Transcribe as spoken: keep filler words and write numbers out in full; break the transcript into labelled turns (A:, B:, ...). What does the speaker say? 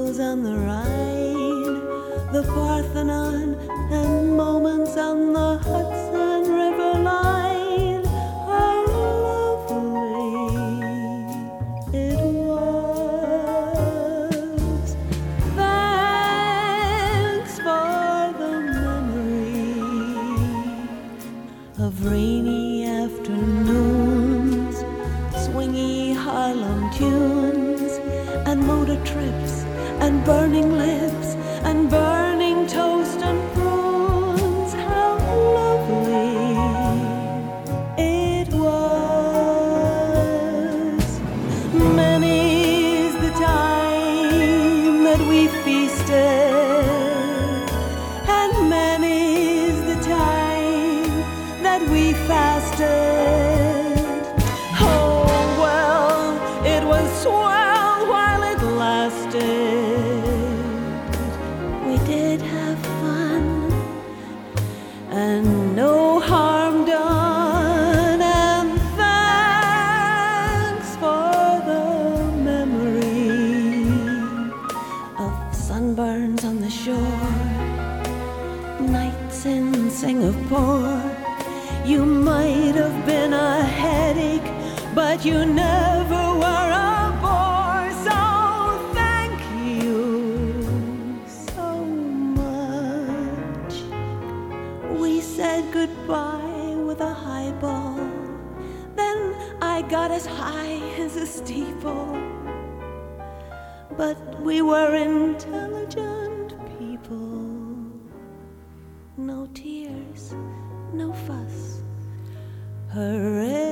A: meadows on the Rhine, the Parthenon, and moments on the Hudson River line. How lovely it was. Thanks for the memory of rainy afternoons, swingy Harlem tunes, and motor trips, and burning lips, and burning toast and prunes. How lovely it was. Many's the time that we feasted, and many's the time that we fasted. Oh, well, it was swell while it lasted. We did have fun, and no harm done. And thanks for the memory of sunburns on the shore, nights in Singapore. You might have been a headache, but you never were a bore. So thank you so much. We said goodbye with a highball, then I got as high as a steeple. But we were intelligent people. No tears, no fuss. Hooray!